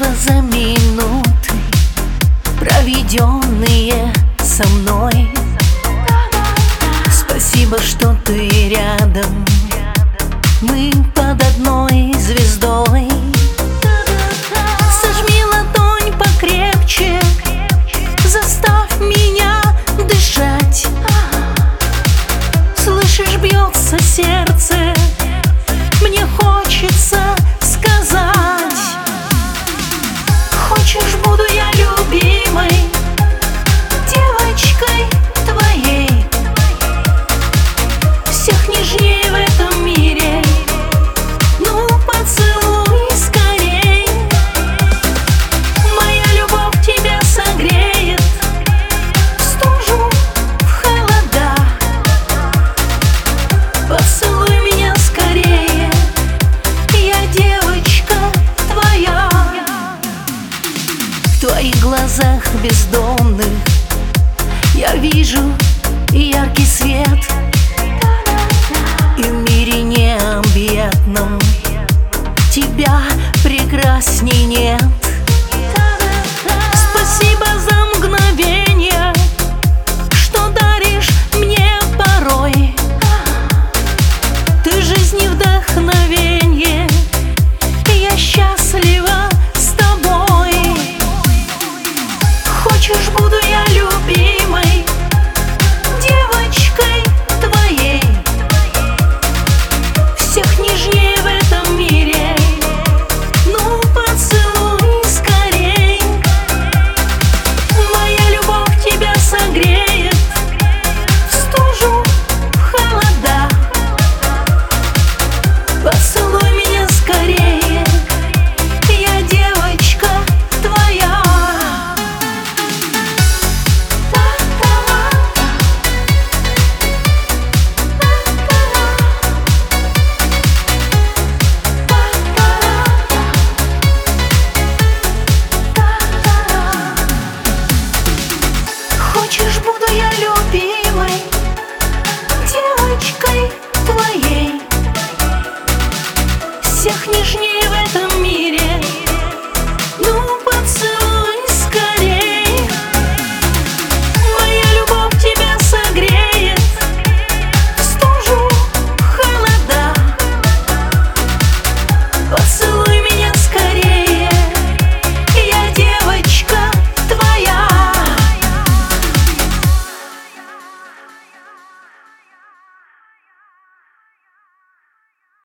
Спасибо за минуты, проведенные со мной. Спасибо, что ты рядом, мы под одной звездой. Сожми ладонь покрепче, заставь меня дышать. Слышишь, бьется сердце, мне хочется сказать. Хочешь, буду я любимой девочкой твоей, всех нежнее в этом мире. Ну, поцелуй скорей. Моя любовь тебя согреет в стужу, в холода. Поцелуй меня скорее, я девочка твоя. В твоих глазах бездомных я вижу яркий свет, и в мире необъятном тебя прекрасней нет. Спасибо за мгновение, что даришь мне порой. Ты жизни вдохновенье, я счастлива с тобой. Хочешь, буду я любимой девочкой твоей, всех нежнее в этом мире. Ну, поцелуй скорей. Моя любовь тебя согреет в стужу, в холода. Поцелуй меня скорее, я девочка твоя. Хочешь, буду я любимой девочкой твоей, всех нежнее в этом мире. Ну, поцелуй скорей. Моя любовь тебя согреет в стужу, в холода. Поцелуй